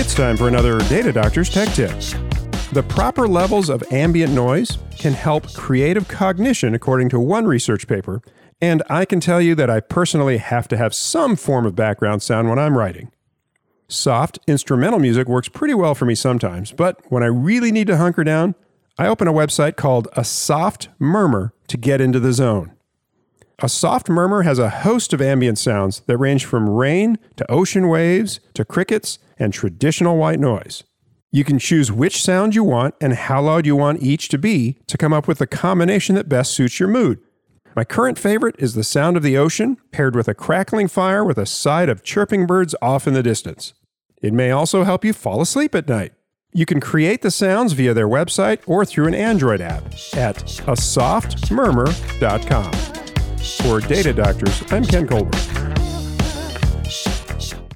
It's time for another Data Doctor's Tech Tip. The proper levels of ambient noise can help creative cognition, according to one research paper, and I can tell you that I personally have to have some form of background sound when I'm writing. Soft instrumental music works pretty well for me sometimes, but when I really need to hunker down, I open a website called A Soft Murmur to get into the zone. A soft murmur has a host of ambient sounds that range from rain to ocean waves to crickets and traditional white noise. You can choose which sound you want and how loud you want each to be to come up with the combination that best suits your mood. My current favorite is the sound of the ocean paired with a crackling fire with a side of chirping birds off in the distance. It may also help you fall asleep at night. You can create the sounds via their website or through an Android app at asoftmurmur.com. For Data Doctors, I'm Ken Colbert.